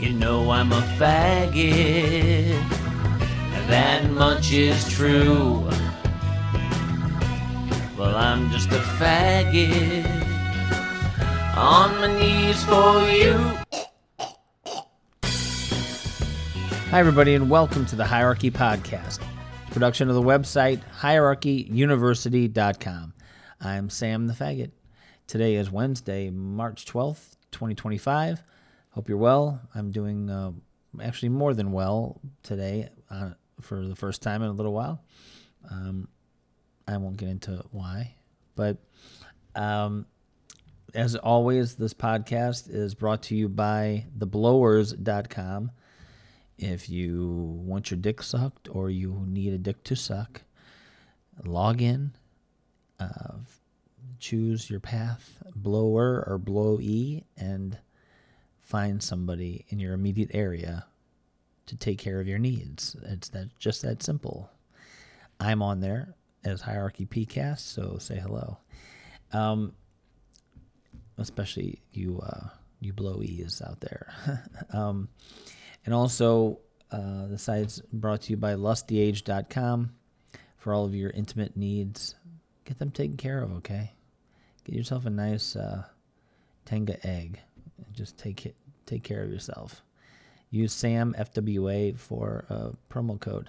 You know I'm a faggot, that much is true. Well, I'm just a faggot, on my knees for you. Hi, everybody, and welcome to the Hierarchy Podcast, production of the website hierarchyuniversity.com. I'm Sam the Faggot. Today is Wednesday, March 12th, 2025. Hope you're well. I'm doing actually more than well today for the first time in a little while. I won't get into why, but as always, this podcast is brought to you by theblowers.com. If you want your dick sucked or you need a dick to suck, log in, choose your path, blower or blowee, and find somebody in your immediate area to take care of your needs. It's just that simple. I'm on there as Hierarchy PCast, so say hello. Especially you blowees out there. And also, the site's brought to you by lustyage.com for all of your intimate needs. Get them taken care of, okay? Get yourself a nice Tenga egg. Just take care of yourself. Use Sam FWA for a promo code.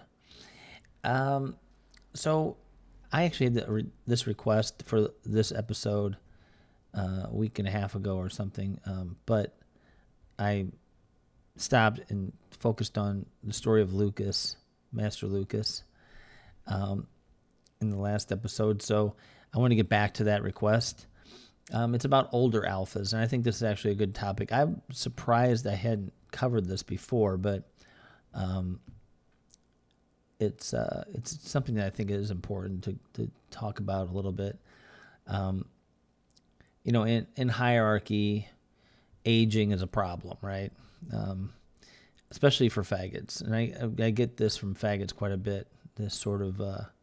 So I actually had this request for this episode a week and a half ago or something, but I stopped and focused on the story of Lucas, Master Lucas, in the last episode. So I want to get back to that request. It's about older alphas, and I think this is actually a good topic. I'm surprised I hadn't covered this before, but it's something that I think is important to talk about a little bit. In hierarchy, aging is a problem, right? Especially for faggots, and I get this from faggots quite a bit. This sort of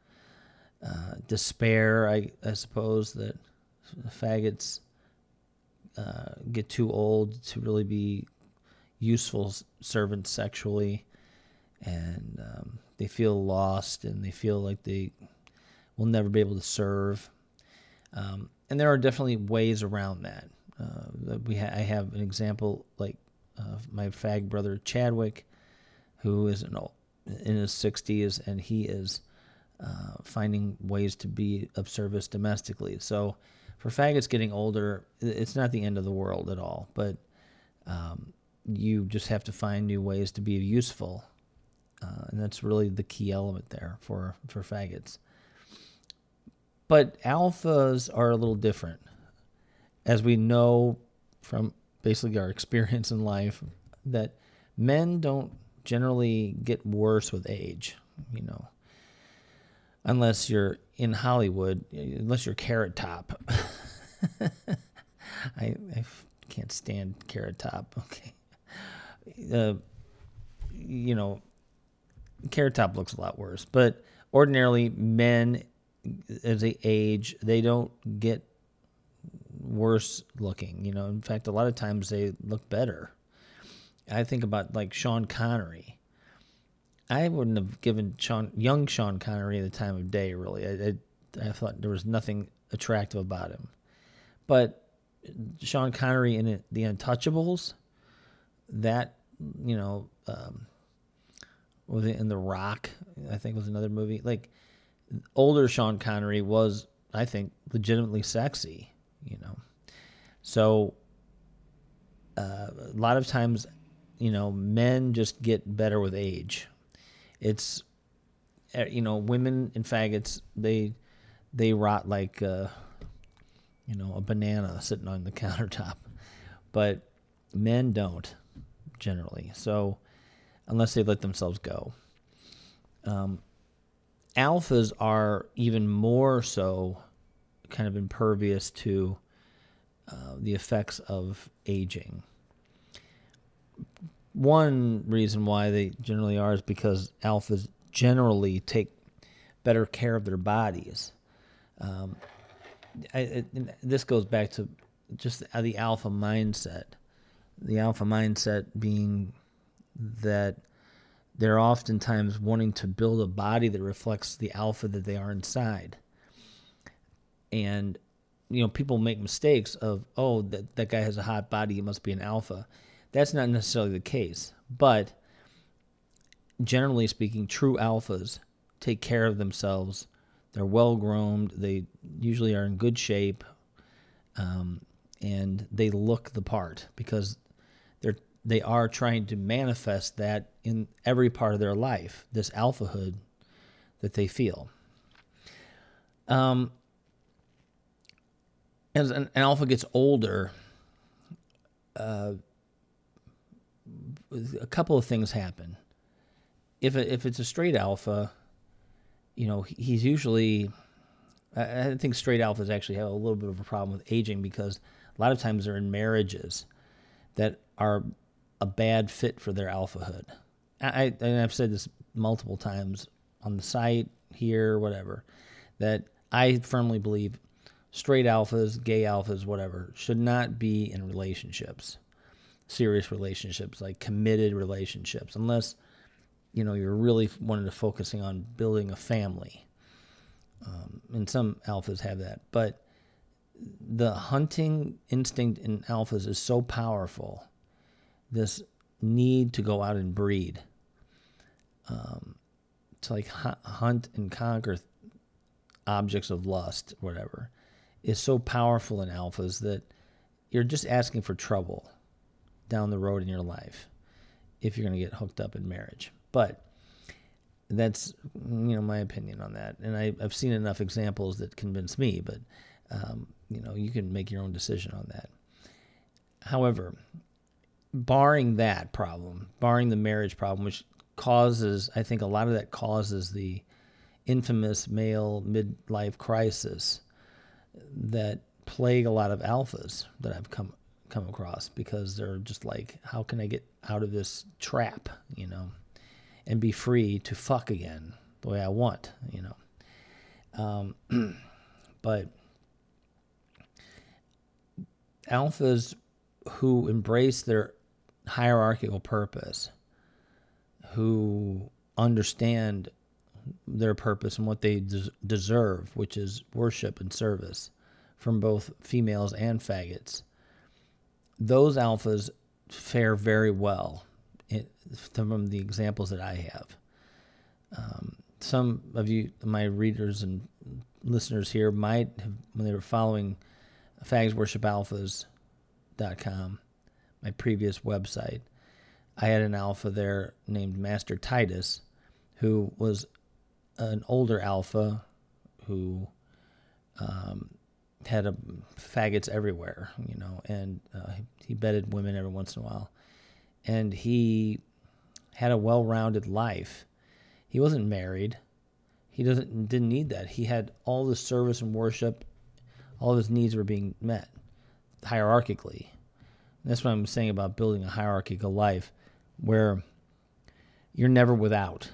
despair, I suppose, that faggots get too old to really be useful servants sexually, and they feel lost, and they feel like they will never be able to serve. And there are definitely ways around that. I have an example like my fag brother Chadwick, who is in his 60s, and he is finding ways to be of service domestically. So for faggots getting older, it's not the end of the world at all, but you just have to find new ways to be useful, and that's really the key element there for faggots. But alphas are a little different. As we know from basically our experience in life, that men don't generally get worse with age, unless you're in Hollywood, unless you're Carrot Top. I can't stand Carrot Top. Okay. Carrot Top looks a lot worse, but ordinarily men, as they age, they don't get worse looking. In fact, a lot of times they look better. I think about like Sean Connery. I wouldn't have given young Sean Connery the time of day, really. I thought there was nothing attractive about him. But Sean Connery in The Untouchables, that, was it in The Rock, I think was another movie. Like, older Sean Connery was, I think, legitimately sexy, So a lot of times, men just get better with age. It's, women and faggots, they rot like, a banana sitting on the countertop. But men don't, generally. So, unless they let themselves go. Alphas are even more so kind of impervious to the effects of aging. One reason why they generally are is because alphas generally take better care of their bodies. This goes back to just the alpha mindset. The alpha mindset being that they're oftentimes wanting to build a body that reflects the alpha that they are inside. And, people make mistakes of, that guy has a hot body, he must be an alpha. That's not necessarily the case. But generally speaking, true alphas take care of themselves. They're well-groomed. They usually are in good shape. And they look the part because they are trying to manifest that in every part of their life, this alphahood that they feel. As an alpha gets older, a couple of things happen. If it's a straight alpha, he's usually, I think straight alphas actually have a little bit of a problem with aging because a lot of times they're in marriages that are a bad fit for their alphahood. And I've said this multiple times on the site, here, whatever, that I firmly believe straight alphas, gay alphas, whatever, should not be in relationships, serious relationships, like committed relationships, unless, you're really wanting to focusing on building a family. And some alphas have that. But the hunting instinct in alphas is so powerful, this need to go out and breed, to like hunt and conquer objects of lust, whatever, is so powerful in alphas that you're just asking for trouble down the road in your life if you're going to get hooked up in marriage. But that's, my opinion on that. And I've seen enough examples that convince me, but, you can make your own decision on that. However, barring that problem, barring the marriage problem, which causes, I think a lot of that causes the infamous male midlife crisis that plague a lot of alphas that I've come across, because they're just like, how can I get out of this trap, and be free to fuck again the way I want, But alphas who embrace their hierarchical purpose, who understand their purpose and what they deserve, which is worship and service from both females and faggots, those alphas fare very well from the examples that I have. Some of you, my readers and listeners here, might have, when they were following fagsworshipalphas.com, my previous website, I had an alpha there named Master Titus, who was an older alpha who had faggots everywhere, and he bedded women every once in a while. And he had a well-rounded life. He wasn't married. He didn't need that. He had all the service and worship. All of his needs were being met hierarchically. And that's what I'm saying about building a hierarchical life where you're never without,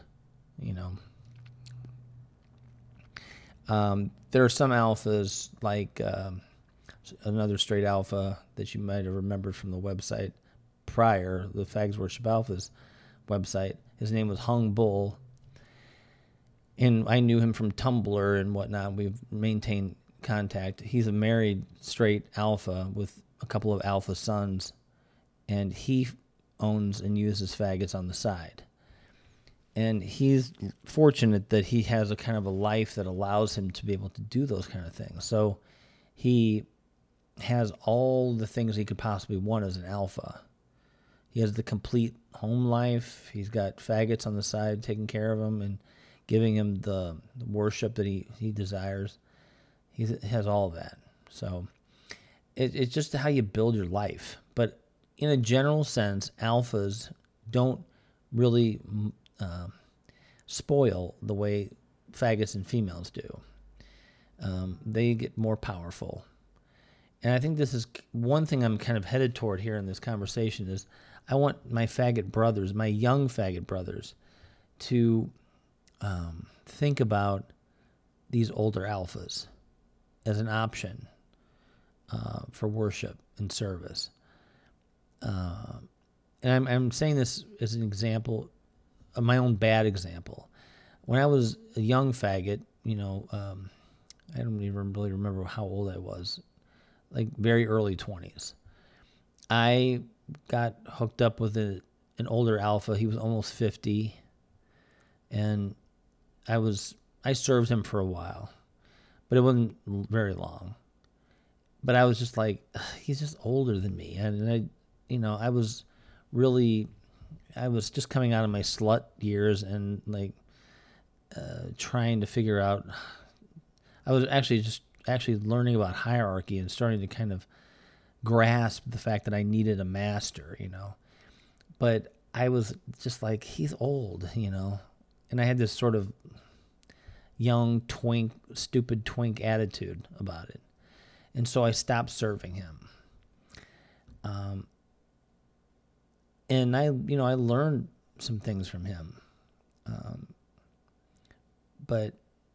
There are some alphas, like another straight alpha that you might have remembered from the website prior, the Fags Worship Alphas website. His name was Hung Bull, and I knew him from Tumblr and whatnot. We've maintained contact. He's a married straight alpha with a couple of alpha sons, and he owns and uses faggots on the side. And he's fortunate that he has a kind of a life that allows him to be able to do those kind of things. So he has all the things he could possibly want as an alpha. He has the complete home life. He's got faggots on the side taking care of him and giving him the worship that he desires. He has all of that. So it's just how you build your life. But in a general sense, alphas don't really spoil the way faggots and females do. They get more powerful. And I think this is one thing I'm kind of headed toward here in this conversation is I want my faggot brothers, my young faggot brothers, to think about these older alphas as an option for worship and service. and I'm saying this as an example of my own bad example. When I was a young faggot, I don't even really remember how old I was, like very early 20s. I got hooked up with an older alpha. He was almost 50, and I served him for a while, but it wasn't very long. But I was just like, he's just older than me, and I was just coming out of my slut years and like trying to figure out. I was actually learning about hierarchy and starting to kind of grasp the fact that I needed a master, But I was just like, he's old, And I had this sort of young stupid twink attitude about it. And so I stopped serving him. And I learned some things from him. But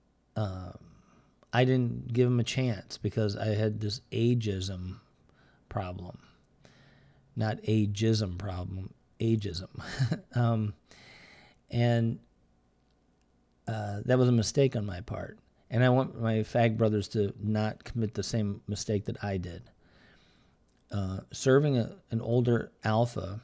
I didn't give him a chance because I had this ageism problem. Not ageism problem, ageism. And that was a mistake on my part. And I want my fag brothers to not commit the same mistake that I did. Serving an older alpha,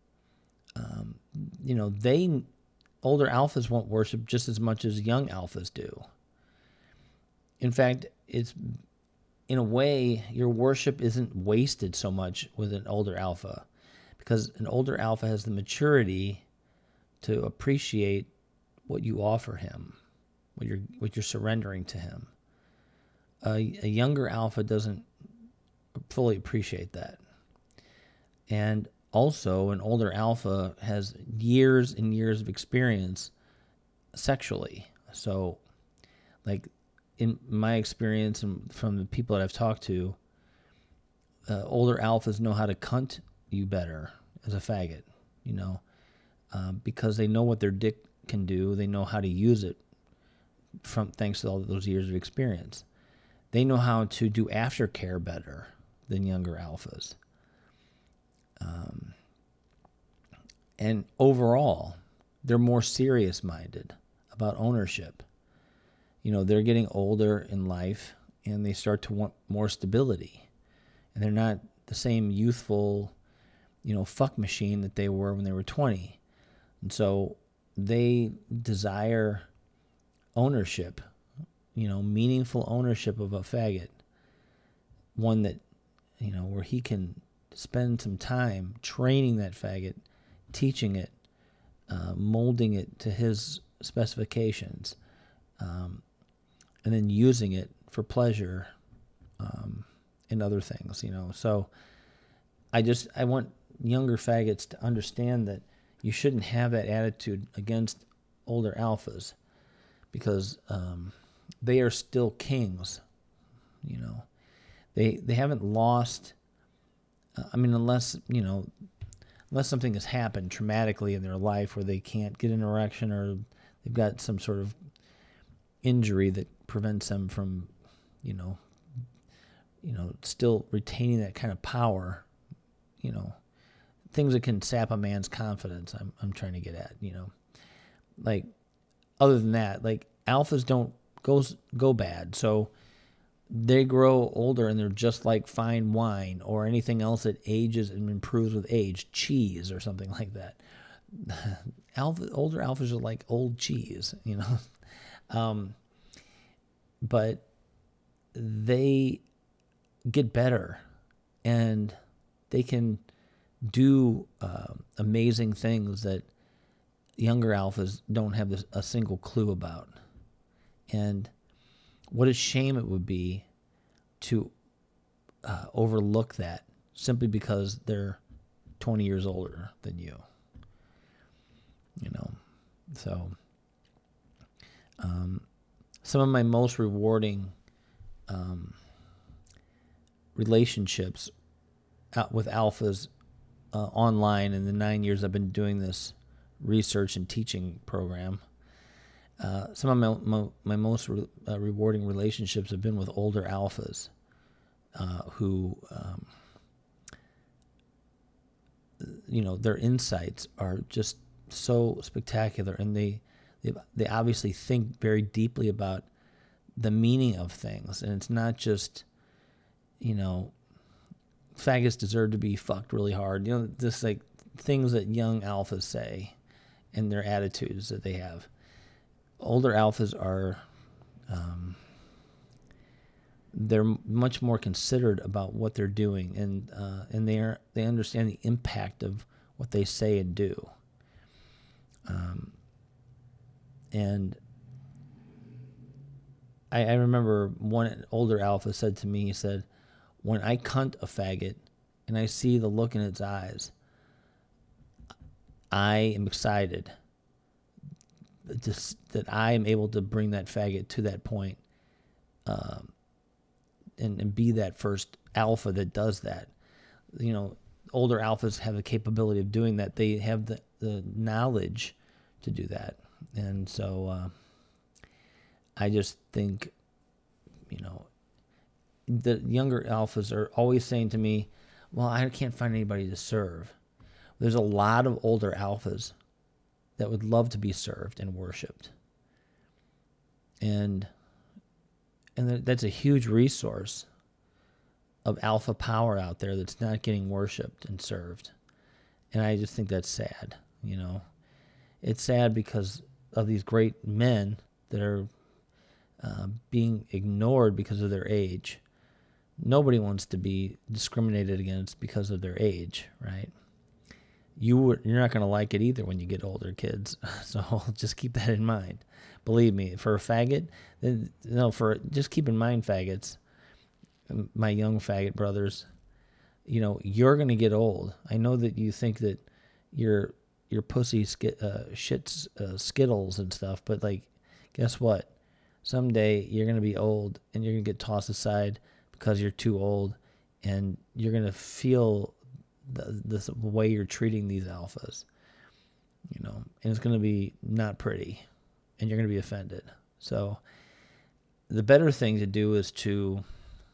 older alphas won't worship just as much as young alphas do. In fact, it's in a way, your worship isn't wasted so much with an older alpha because an older alpha has the maturity to appreciate what you offer him, what you're surrendering to him. A younger alpha doesn't fully appreciate that. And also, an older alpha has years and years of experience sexually. So, like, in my experience and from the people that I've talked to, older alphas know how to cunt you better as a faggot, because they know what their dick can do. They know how to use it thanks to all those years of experience. They know how to do aftercare better than younger alphas. And overall, they're more serious-minded about ownership. They're getting older in life, and they start to want more stability. And they're not the same youthful, fuck machine that they were when they were 20. And so they desire ownership, meaningful ownership of a faggot. One that, where he can spend some time training that faggot, teaching it, molding it to his specifications, and then using it for pleasure and other things, So I want younger faggots to understand that you shouldn't have that attitude against older alphas because they are still kings, They haven't lost. Unless something has happened traumatically in their life where they can't get an erection or they've got some sort of injury that prevents them from, still retaining that kind of power, things that can sap a man's confidence. I'm trying to get at, like other than that, like alphas don't go bad. So they grow older and they're just like fine wine or anything else that ages and improves with age, cheese or something like that. Older alphas are like old cheese, but they get better and they can do amazing things that younger alphas don't have a single clue about. And what a shame it would be to overlook that simply because they're 20 years older than you. So some of my most rewarding relationships with alphas online in the 9 years I've been doing this research and teaching program. Some of my most rewarding relationships have been with older alphas who their insights are just so spectacular, and they obviously think very deeply about the meaning of things, and it's not just, faggots deserve to be fucked really hard. This like things that young alphas say and their attitudes that they have. Older alphas are, they're much more considered about what they're doing, and they understand the impact of what they say and do. And I remember one older alpha said to me, he said, "When I cunt a faggot and I see the look in its eyes, I am excited that I am able to bring that faggot to that point, and be that first alpha that does that." Older alphas have the capability of doing that. They have the knowledge to do that. And so I just think, the younger alphas are always saying to me, well, I can't find anybody to serve. There's a lot of older alphas that would love to be served and worshipped. And that's a huge resource of alpha power out there that's not getting worshipped and served. And I just think that's sad, It's sad because of these great men that are being ignored because of their age. Nobody wants to be discriminated against because of their age, right? You're not going to like it either when you get older, kids. So just keep that in mind. Believe me, for a faggot, just keep in mind, faggots, my young faggot brothers, you're going to get old. I know that you think that your pussy shits Skittles and stuff, but like, guess what? Someday you're going to be old and you're going to get tossed aside because you're too old, and you're going to feel the way you're treating these alphas, and it's going to be not pretty, and you're going to be offended. So the better thing to do is to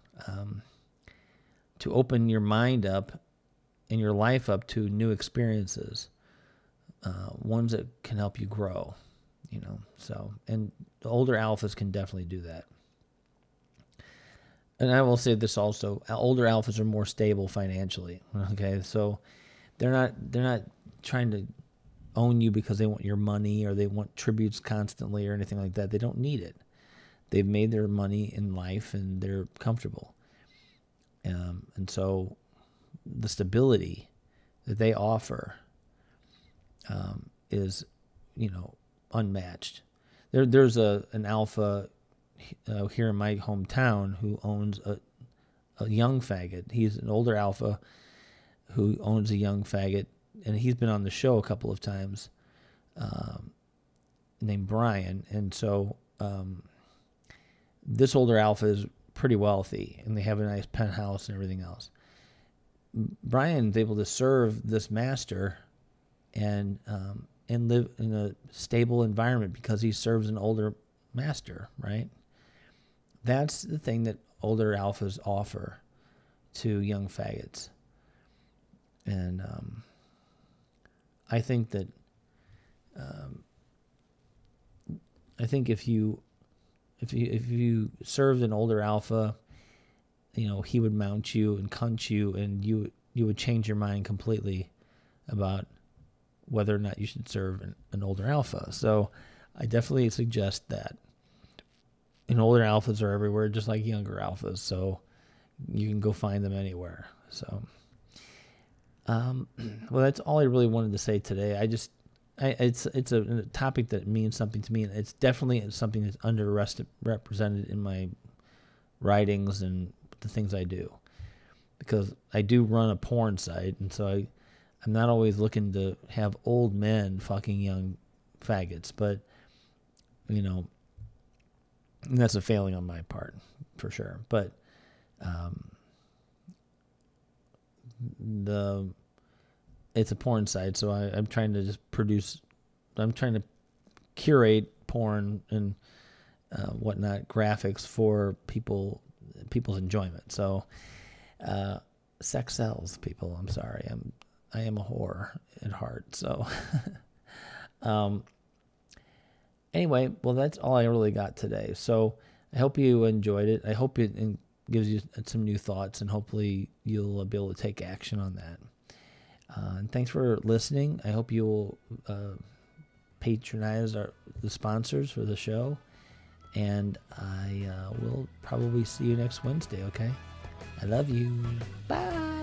open your mind up and your life up to new experiences, ones that can help you grow, so, and the older alphas can definitely do that. And I will say this also, older alphas are more stable financially. Okay. So they're not trying to own you because they want your money or they want tributes constantly or anything like that. They don't need it. They've made their money in life and they're comfortable. And so the stability that they offer is, unmatched. There's an alpha here in my hometown who owns a young faggot. He's an older alpha who owns a young faggot, and he's been on the show a couple of times, named Brian. And so this older alpha is pretty wealthy, and they have a nice penthouse and everything else. Brian's able to serve this master and live in a stable environment because he serves an older master, right? That's the thing that older alphas offer to young faggots. And I think that if you served an older alpha, he would mount you and cunt you, and you would change your mind completely about whether or not you should serve an older alpha. So I definitely suggest that. And older alphas are everywhere, just like younger alphas. So you can go find them anywhere. So, well, that's all I really wanted to say today. It's a topic that means something to me, and it's definitely something that's underrepresented in my writings and the things I do, because I do run a porn site, and so I'm not always looking to have old men fucking young faggots, but and that's a failing on my part for sure. But it's a porn site, so I'm trying to just I'm trying to curate porn and whatnot, graphics for people's enjoyment. So sex sells, people. I'm sorry. I am a whore at heart. So, anyway, well, that's all I really got today. So I hope you enjoyed it. I hope it gives you some new thoughts, and hopefully you'll be able to take action on that. And thanks for listening. I hope you will patronize the sponsors for the show. And I will probably see you next Wednesday, okay? I love you. Bye.